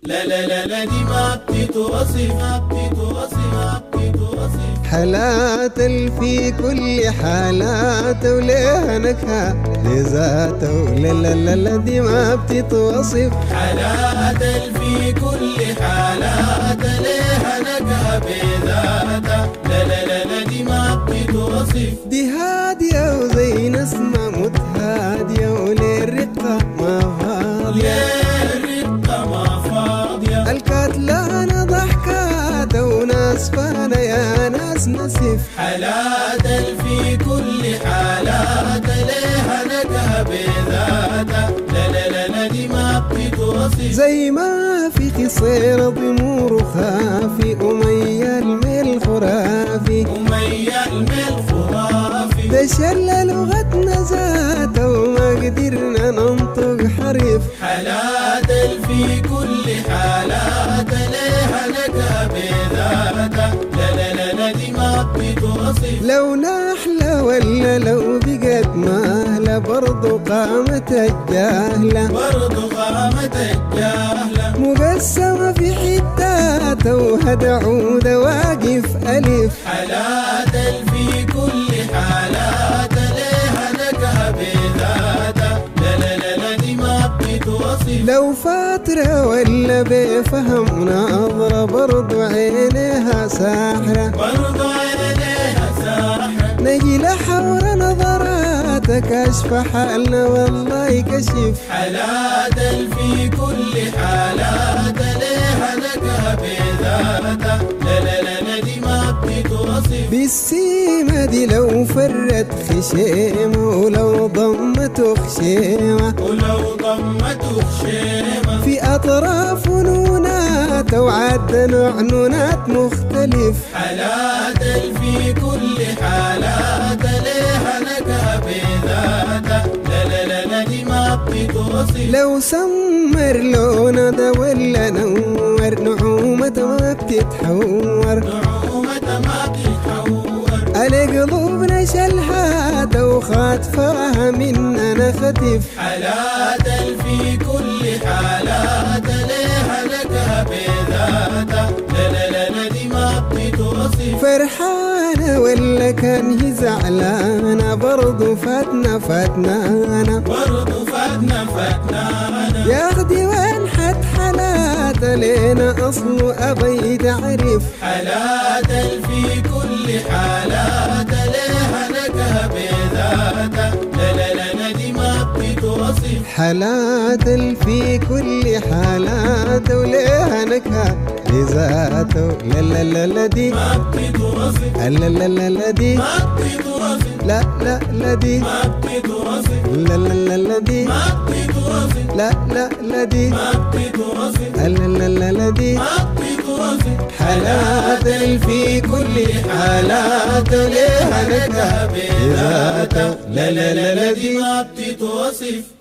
لا لا لا لا دي ما بتتوصف ما بتتوصف ما بتتوصف. حالات في كل حالات وليها نكهة لذاته. لا لا لا لا دي ما بتتوصف. حالات في كل حالات ليها نكهة بذاتها. لا لا لا لا دي ما بتتوصف. دي هادية وزي نسمة متهادية وللرقة ما فاضية. للرقة ما فاضية. الكتلانة ضحكات وناس فانا يا ناس نسف. حالات في كل حالات ليها نكهة بذاتها. لا لا لا لا دي ما بتتوصف. زي ما في خصير ضمور خافي أمية الميل خرافي. أمية الميل خرافي. ده شل لغتنا ذاته وما قدرنا ننطق حرف. حالات في كل حالات ليها نكهة بذاتها. لا لا لا لا دي ما بتتوصف. لو نحلة ولا لو بقت مهلة برضو قامت الجاهلة. برضو قامت الجاهلة. مقسمة في حتات وهدى عود واقف ألف. حالات في كل حالات ليها نكهة بذاتها. لا لا لا لا دي ما بتتوصف. لو فاترة ولا بفهم ناظرة برضو عينيها ساحرة. برضو عينيها ساحرة. نجي لحور نظراتك أشفى حالنا والله كشف. حالات في كل حالات ليها نكهة بذاتها. لا لا لا لا دي ما بتتوصف. بالسيمة دي لو فرت خشيمة ولو ضمته خشيمة. ولو ضمته خشيمة. في أطراف نونات وعد نوع نونات مختلف. حالات في كل حالات ليها نكهة بذاتها. لا لا لا لا دي ما بتتوصف. لو سمر لون ده ولا نور نعومة ما بتتحور. نعومة ما بتتحور. قلوبنا شلحات وخاطفاها مننا ختف. حالات في كل حالات ليها نكهة بذاتها. لا لا لا لا دي ما بتتوصف. فرحانة ولا كان هي زعلانة برضو فاتنا برضو فاتنا ياخدي وين حد حالات لينا أصله أبي تعرف. حالات في كل حالات ليها نكهة بذاتها. لا لا لا لا دي ما بتتوصف. حالات في كل حالات وليها نكهة لذاته. لا لا لا لا دي ما بتتوصف. لا لا لا لا دي ما بتتوصف. لا لا لا دي ما بتتوصف. لا لا لا لا دي ما بتتوصف. لا لا لا دي ما بتتوصف. لا لا لا لا دي ما بتتوصف. حالات في كل حالات ليها نكهة بذاته. لا لا لا لا دي ما بتتوصف.